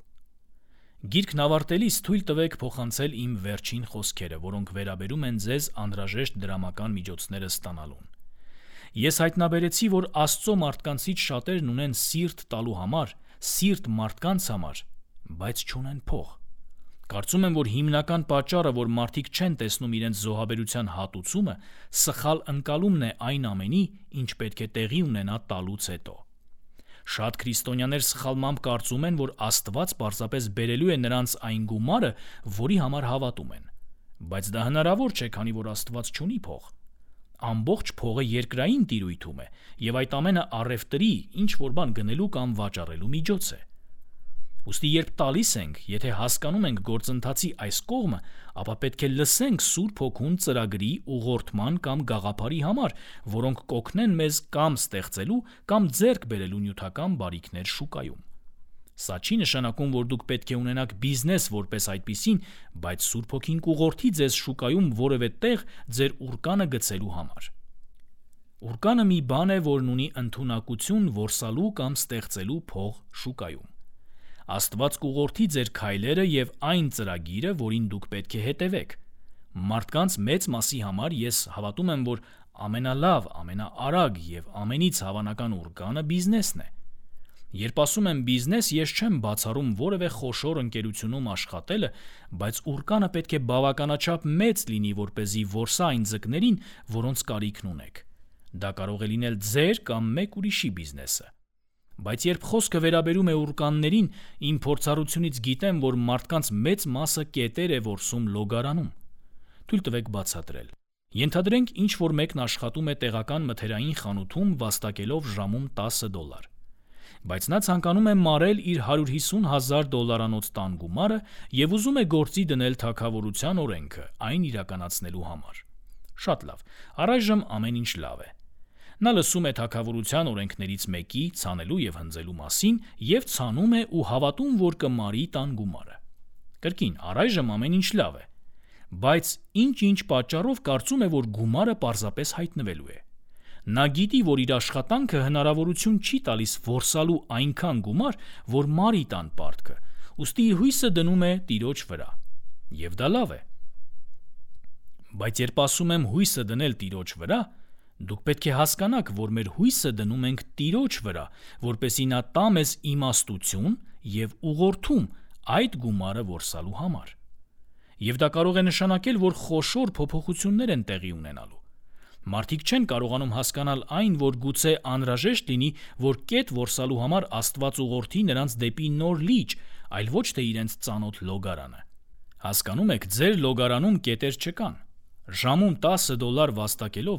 Գիրքն ավարտելիս թույլ տվեք փոխանցել իմ վերջին խոսքերը, որոնք վերաբերում են ձեզ անհրաժեշտ դրամական միջոցները ստանալուն։ Ես հայտնաբերեցի, որ Աստծո մարդկանցից շատերն ունեն սիրտ տալու համար, սիրտ մարդկանց համար, բայց չունեն փող։ Կարծում եմ, որ հիմնական պատճառը, որ մարդիկ չեն տեսնում իրենց զոհաբերության հատուցումը, սխալ ընկալումն է այն ամենի, ինչ պետք է տեղի ունենա տալուց հետո։ Շատ քրիստոնյաներ սխալմամբ կարծում են, որ Աստված պարզապես բերելու է նրանց այն գումարը, որի համար հավատում են։ Բայց դա հնարավոր չէ, քանի որ Աստված չունի փող։ Ամբողջ փողը երկրային տիրույթում է, եւ այդ ամենը առևտրի, ինչ որ բան գնելու կամ վաճառելու միջոց է։ Ուստի երբ տալիս ենք, եթե հասկանում ենք գործընթացի այս կողմը, ապա պետք է լսենք Սուրբ Հոգուն ծրագրի ուղղորդման կամ գաղափարի համար, որոնք կօգնեն մեզ կամ ստեղծելու, կամ ձեռք բերելու նյութական բարիքներ շուկայում։ Սա չի նշանակում, որ դուք պետք է ունենաք բիզնես որպես այդպիսին, բայց Սուրբ Հոգին կուղղորդի ձեզ շուկայում որևէ տեղ ձեր ուրկանը գցելու համար։ Ուրկանը մի բան է, որն ունի ընդունակություն որսալու կամ ստեղծելու փող շուկայում։ Աստված կուղղորդի ձեր քայլերը եւ այն ծրագիրը, որին դուք պետք է հետևեք։ Մարդկանց մեծ մասի համար ես հավատում եմ, որ ամենալավ, ամենաարագ եւ ամենից հավանական ուրկանը բիզնեսն է։ Երբ ասում եմ բիզնես, ես չեմ բացառում որևէ խոշոր ընկերությունում աշխատելը, բայց ուրկանը պետք է բավականաչափ մեծ լինի, որպեսզի որսա այն ձկներին, որոնց կարիքն ունեք։ Դա կարող է լինել ձեր կամ մեկ ուրիշի բիզնեսը։ Բայց երբ խոսքը վերաբերում է ուրկաններին, իմ փորձառությունից գիտեմ, որ մարդկանց մեծ մասը կետեր է որսում լոգարանում։ Թույլ տվեք բացատրել։ Ենթադրենք, ինչ որ մեկն աշխատում է տեղական մթերային խանութում վաստակելով ժամում $10, բայց նա ցանկանում է մարել իր $150,000 տան գումարը եւ ուզում է գործի դնել թագավորության օրենքը այն իրականացնելու համար։ Շատ լավ, առայժմ ամեն ինչ լավ է։ Նա լսում է թագավորության օրենքներից մեկի ցանելու եւ հնձելու մասին եւ ցանում է ու հավատում, որ կմարի տան գումարը։ Կրկին, առայժմ ամեն ինչ լավ է, բայց ինչ-ինչ պատճառով կարծում է, որ գումարը պարզապես հայտնվելու է։ Նա գիտի, որ իր աշխատանքը հնարավորություն չի տալիս որսալու այնքան գումար, որ մարի տան պարտքը, ուստի իր հույսը դնում է Տիրոջ վրա։ Եվ դա լավ է։ Բայց երբ ասում եմ հույսը դնել Տիրոջ վրա, դուք պետք է հասկանաք, որ մեր հույսը դնում ենք Տիրոջ վրա, որպեսզի նա տա մեզ իմաստություն եւ ուղղորդում այդ գումարը որսալու համար։ Եվ դա կարող է նշանակել, որ խոշոր փոփոխություններ են տեղի ունենալու։ Մարդիկ չեն կարողանում հասկանալ այն, որ գուցե անհրաժեշտ լինի, որ կետ որսալու համար Աստված ուղղորդի նրանց դեպի նոր լիճ, այլ ոչ թե իրենց ծանոթ լոգարանը։ Հասկանում եք, ձեր լոգարանում կետեր չկան։ Ժամում $10 վաստակելով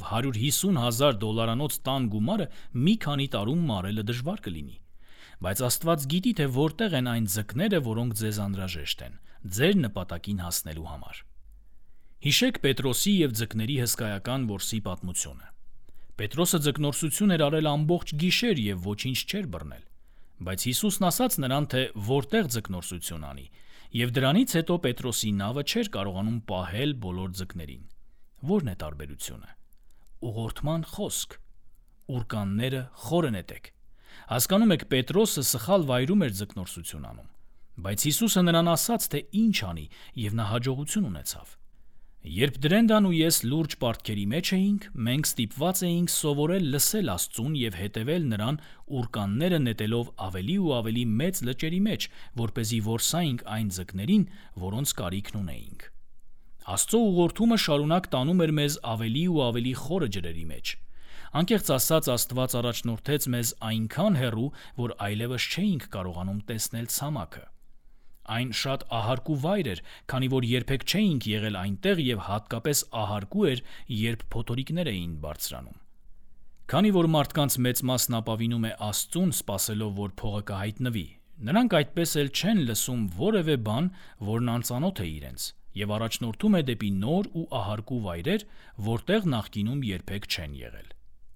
$150,000 տան գումարը մի քանի տարում մարելը դժվար կլինի։ Բայց Աստված գիտի, թե որտեղ են այն ձկները, որոնք ձեզ անհրաժեշտ են, ձեր նպատակին հասնելու համար։ Հիշեք Պետրոսի և ձկների հսկայական որսի պատմությունը։ Պետրոսը ձկնորսություն էր արել ամբողջ գիշեր և ոչինչ չէր բռնել։ Բայց Հիսուսն ասաց նրան, թե որտեղ ձկնորսություն անի, և դրանից հետո Պետրոսի նավը չէր կարողանում պահել բոլոր ձկներին։ Ո՞րն է տարբերությունը։ Ուղղորդման խոսք։ Ուրկանները խորը նետեք։ Հասկանում եք, Պետրոսը սխալ վայրում էր ձկնորսություն անում, բայց Հիսուսը նրան ասաց, թե ինչ անի, և նա հաջողություն ունեցավ։ Երբ Դրենդան ու ես լուրջ պարտքերի մեջ էինք, մենք ստիպված էինք սովորել լսել Աստծուն և հետևել նրան ուրկանները նետելով ավելի ու ավելի մեծ լճերի մեջ, որպեսզի որսայինք այն ձկներին, որոնց կարիքն ունեինք։ Աստծո ուղղորդումը շարունակ տանում էր մեզ ավելի ու ավելի խորը ջրերի մեջ։ Անկեղծ ասած, Աստված առաջնորդեց մեզ այնքան հեռու, որ այլևս չէինք կարողանում տեսնել ցամաքը։ Այն շատ ահարկու վայր էր, քանի որ երբեք չէինք եղել այնտեղ և հատկապես ահարկու էր, երբ փոթորիկներ էին բարձրանում։ Քանի որ մարդկանց մեծ մասն ապավինում է Աստծուն, սպասելով, որ փողը կհայտնվի, նրանք այդպես էլ չեն լսում որևէ բան, որն անծանոթ է իրենց, և առաջնորդում է դեպի նոր ու ահարկու վայրեր, որտեղ նախկինում երբեք չեն եղել։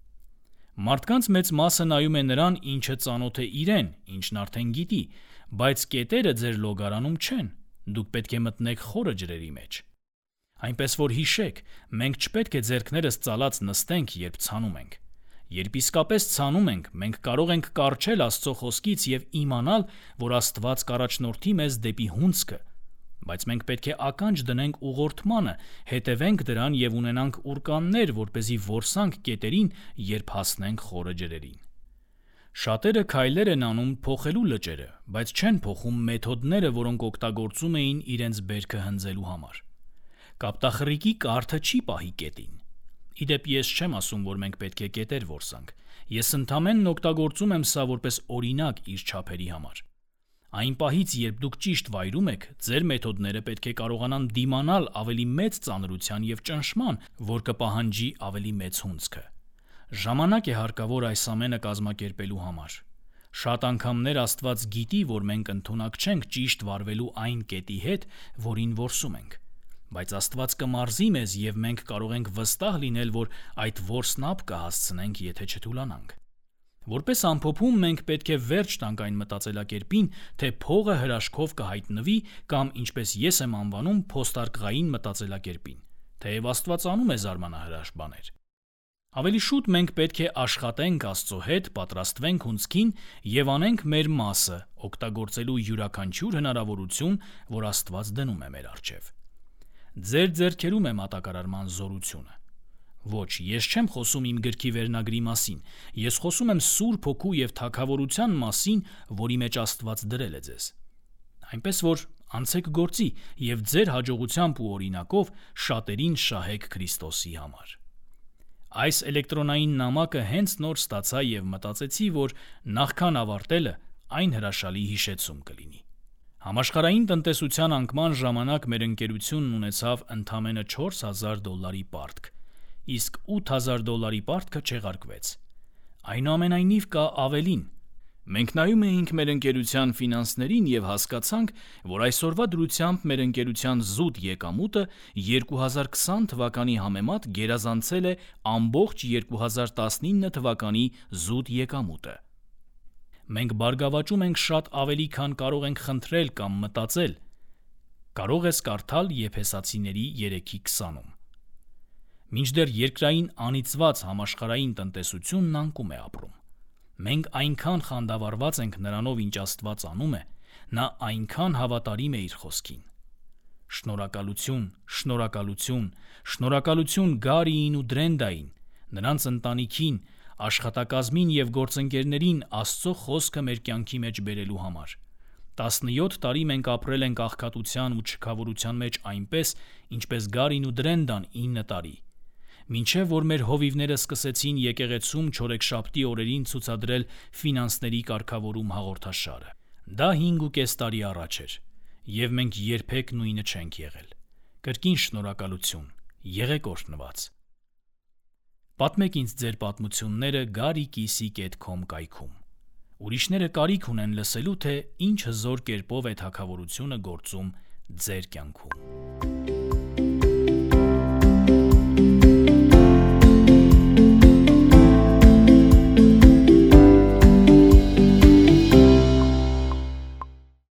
Մարդկանց մեծ մասը նայում է նրան, ինչը ծանոթ է իրեն, ինչն արդեն գիտի, բայց կետերը ձեր լոգարանում չեն, դուք պետք է մտնեք խորը ջրերի մեջ։ Այնպես որ հիշեք, մենք չպետք է ձեռքներս ծալած նստենք, երբ ցանում ենք։ Երբ իսկապես ցանում ենք, մենք կարող ենք կառչել Աստծո խոսքից և իմանալ, որ Աստված կառաջնորդի մեզ դեպի հունձքը, բայց մենք պետք է ականջ դնենք ուղղորդմանը, հետևենք դրան և ունենանք ուրկաններ, որպեսզի որսանք կետերին, երբ հասնենք խորը ջրերին։ Շատերը քայլեր են անում փոխելու լճերը, բայց չեն փոխում մեթոդները, որոնք օգտագործում էին իրենց բերքը հնձելու համար։ Կապտախրիկի կարթը չի պահի կետին։ Ի դեպ, ես չեմ ասում, որ մենք պետք է կետեր որսանք։ Ես ընդամենն օգտագործում եմ սա որպես օրինակ իր չափերի համար։ Այն պահից, երբ դուք ճիշտ վայրում եք, ձեր մեթոդները պետք է կարողանան դիմանալ ավելի մեծ ծանրության և ճնշման, որ կպահանջի ավելի մեծ հունձքը։ Ժամանակ է հարկավոր այս ամենը կազմակերպելու համար։ Շատ անգամներ Աստված գիտի, որ մենք ընդունակ չենք ճիշտ վարվելու այն կետի հետ, որին որսում ենք։ Բայց Աստված կմարզի մեզ, և մենք կարող ենք վստահ լինել, որ այդ որսն ապ կհասցնենք, եթե չթուլանանք։ Որպես ամփոփում, մենք պետք է վերջ տանք այն մտածելակերպին, թե փողը հրաշքով կհայտնվի կամ, ինչպես ես եմ անվանում, փոստարկղային մտածելակերպին, թեև Աստված անում է զարմանահրաշ բաներ։ Ավելի շուտ մենք պետք է աշխատենք Աստծո հետ, պատրաստվենք հունձքին և անենք մեր մասը, օգտագործելու յուրաքանչյուր հնարավորություն, որ Աստված դնում է մեր առջև։ Ձեր ձեռքերում է մատակարարման զորությունը։ Ոչ, ես չեմ խոսում իմ գրքի վերնագրի մասին, ես խոսում եմ Սուրբ Հոգու և թագավորության մասին, որի մեջ Աստված դրել է ձեզ։ Այնպես որ անցեք գործի և ձեր հաջողությամբ ու օրինակով շատերին շահեք Քրիստոսի համար։ Այս էլեկտրոնային նամակը հենց նոր ստացա և մտածեցի, որ նախքան ավարտելը այն հրաշալի հիշեցում կլինի։ Համաշխարհային տնտեսության անկման ժամանակ մեր ընկերությունն ունեցավ ընդամենը $4,000 պարտք, իսկ $8,000 պարտքը չեղարկվեց։ Այնուամենայնիվ կա ավելին։ Մենք նայում էինք մեր ընկերության ֆինանսներին և հասկացանք, որ այսօրվա դրությամբ մեր ընկերության զուտ եկամուտը 2020 թվականի համեմատ գերազանցել է ամբողջ 2019 թվականի զուտ եկամուտը։ Մենք բարգավաճում ենք շատ ավելի, քան կարող ենք խնդրել կամ մտածել։ Կարող ես կարդալ Եփեսացիների 3:20-ում։ Մինչդեռ երկրային անիծված համաշխարհային տնտեսությունն անկում է ապրում։ Մենք այնքան խանդավառված ենք նրանով, ինչ Աստված անում է, նա այնքան հավատարիմ է իր խոսքին։ Շնորհակալություն, շնորհակալություն, շնորհակալություն Գարիին ու Դրենդային, նրանց ընտանիքին, աշխատակազմին և գործընկերներին Աստծո խոսքը մեր կյանքի մեջ բերելու համար։ 17 տարի մենք ապրել ենք աղքատության ու չքավորության մեջ այնպես, ինչպես Գարին ու Դրենդան 9 տարի, մինչև որ մեր հովիվները սկսեցին եկեղեցում չորեքշաբթի օրերին ցուցադրել ֆինանսների կարգավորում հաղորդաշարը։ Դա 5.5 տարի առաջ էր, Եվ մենք երբեք նույնը չենք եղել։ Կրկին շնորհակալություն, եղեք օրհնված։ Պատմեք ինձ ձեր պատմությունները garikisi.com կայքում։ Ուրիշները կարիք ունեն լսելու, թե ինչ հզոր կերպով է թագավորությունը գործում ձեր կյանքում։